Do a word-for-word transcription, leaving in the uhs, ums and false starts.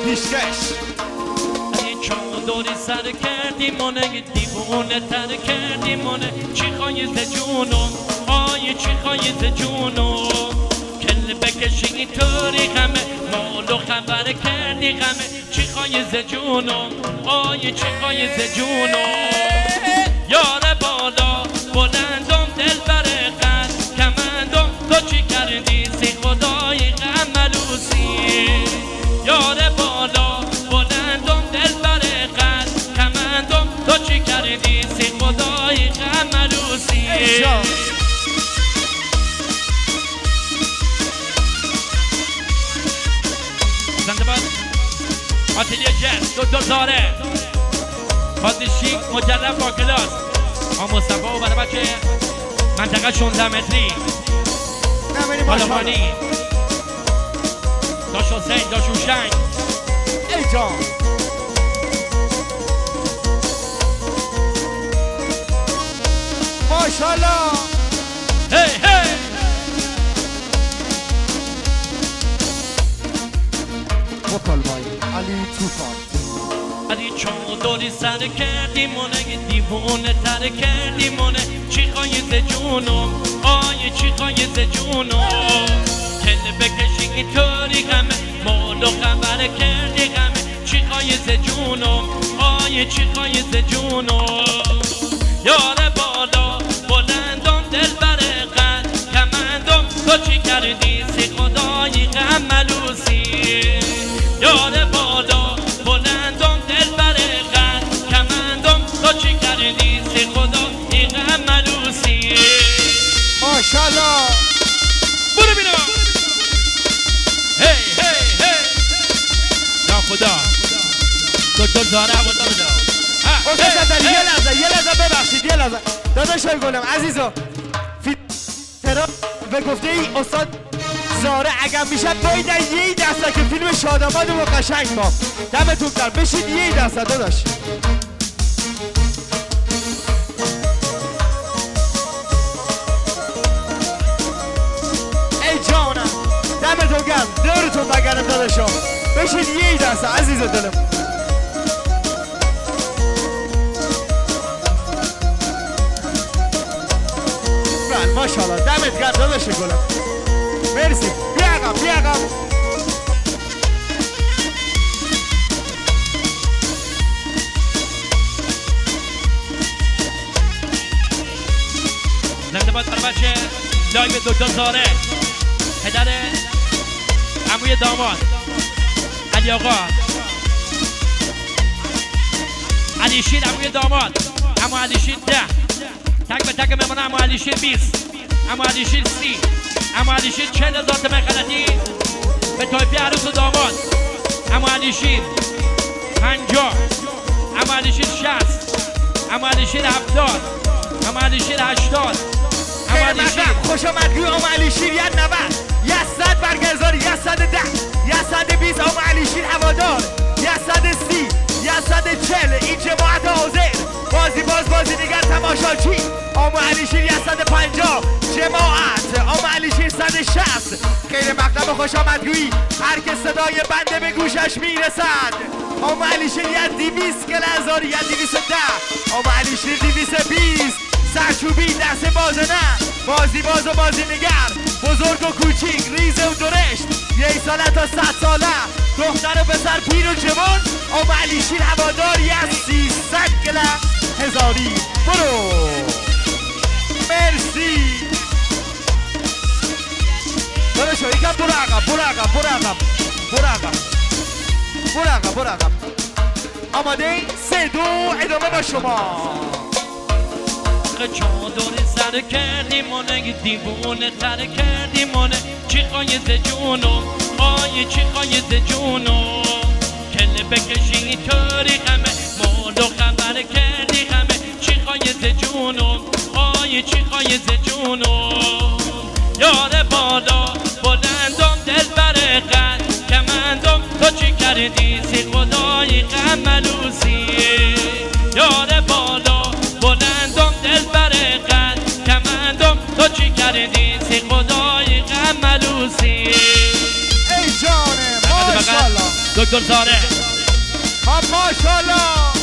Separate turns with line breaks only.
پیشکش
چون دوری سر کردی مونه دیوونه تر کردی مونه چی خواهی ز جونم آی چی خواهی ز جونم کل بکشی طوری غمه مالو خبر کردی غمه چی خواهی ز جونم آی چی خواهی ز جونم یار بالا بلندم دل بره قد کمندم تو چی کردی سی خدای غم ملوسی یار بالا بلندم دل بره قد کمندم تو چی کردی سی خدای غم ملوسی زنده باد آتیلیه جز دو دو زاره خاطر شیک مجرب با کلاس آن مصطفی و برای بچه منطقه شانزده متری بالامانی داش حسین داش هوشنگ
ای جان ماشالله
هی هی
وکل مایی علی توفان
علی چون دوری سر کردی مونه دیوونه تر کردی مونه چی خواهی ز جونم آی چی خواهی ز جونم کل بکشی طوری غمه مالو خبر کردی غمه چی خواهی ز جونم آی چی خواهی ز جونم یار بالا بلندم دل بره قد کمندم تو چی کردی سی خدای غم ملوسی یار بالا بلندم دل بره قد کمندم تو چی کردی سی خدای غم ملوسی
ماشالله
برو بینم هی هی هی یا خدا دو دو زاره و دو دو
استاد صدری یه لحظه یه لحظه ببخشید یه لحظه داداشای گلم عزیزا فیلم به گفته ای استاد زاره اگر میشه باید یه دسته که فیلم شاداماد و قشنگ ما دمتون کرد بشید یه دسته داداش ای جانم دمتون گرم دورتون بگرم داداشا بشید یه دسته عزیز دلم ماشاءالله دمت گرم داداش گلم مرسی بیا عقب بیا عقب
زنده باد برای بچه لایو دکتر زاره پدر عموی داماد علی آقا علی شیر عموی داماد عمو علی شیر ده تک به تک میمونه عمو علی شیر بیست عمو علی شیر سی عمو علی شیر چهل هزار تومن خلطی به تایفی عروس و داماد عمو علی شیر پنجاه عمو علی شیر شصت عمو علی شیر هفتاد عمو علی شیر هشتاد عمو علی شیر
خوش آمدگوی عمو علی شیر یه نود یه صد برگزار یه صد ده یه صد بیست عمو علی شیر هوادار یه صد سی یه صد چهل این جماعت حاضر بازی باز بازی دیگر تماشاچی عمو علی شیر یه صد پنجاه جماعت عمو علی شیر صد شصت خیلی مقدم خوش آمدگویی هر که صدای بنده به گوشش میرسد عمو علی شیر یه دویست گلزار یه دویست ده عمو علی شیر دویست بیست سرچوبی دست بازه نه بازی باز و بازی نگر بزرگ و کوچیک ریزه و درشت یه ساله تا صد ساله دختر و پسر پیر و جوان عمو علی شیر هوادار یه سیصد گله هزاری برو مرسی داداشو یکم برو عقب برو عقب برو عقب برو عقب برو عقب برو عقب آماده سه دو ادامه با شما
چادر سر کردی مونه دیوونه تر کردی مونه چی خواهی ز جونم آی چی خواهی ز جونم کل بکشی طوری غمه مالو خبر کردی غمه چی خواهی ز جونم آی چی خواهی ز جونم یار بالا بلندم دل بره قد کمندم تو چی کردی سی خدای غم ملوسی یار بالا بلندم دل بره قد کمندم تو چی کردی سی خدای غم ملوسی
ای جانه ماشالله
دکتر گلزاره.
خب ماشاءالله